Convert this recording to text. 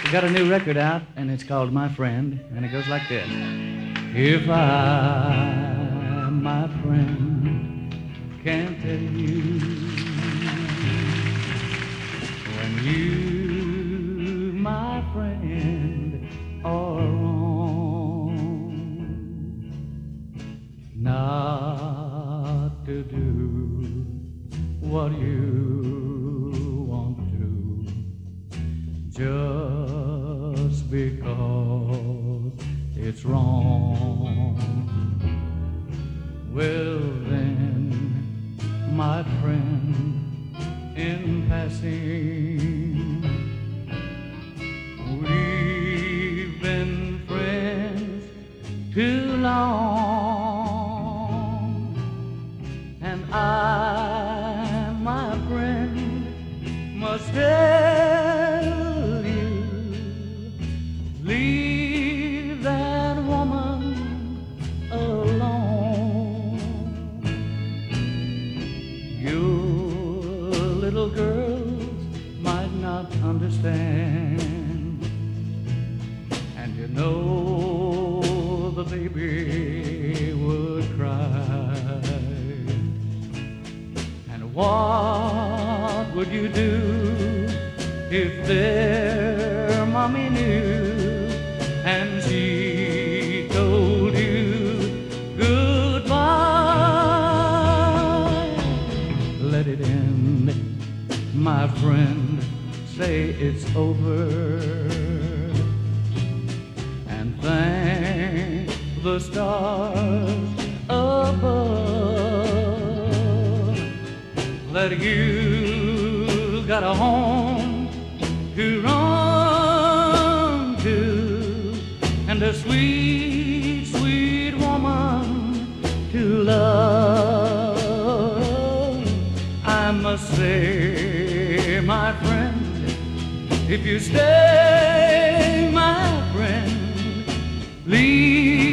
Got a new record out, and it's called My Friend, and it goes like this. If I, my friend, can't tell you when you, my friend, are wrong, not to do what you want to, just because it's wrong. Well then, my friend, in passing, we've been friends too long, and I, my friend, must tell you, leave that woman alone. Your little girls might not understand, and you know the baby would cry. And what would you do if their mommy knew and she told you goodbye? Let it end, my friend, say it's over, and thank the stars above that you got a home to run to, and a sweet, sweet woman to love. I must say, my friend, if you stay, my friend, leave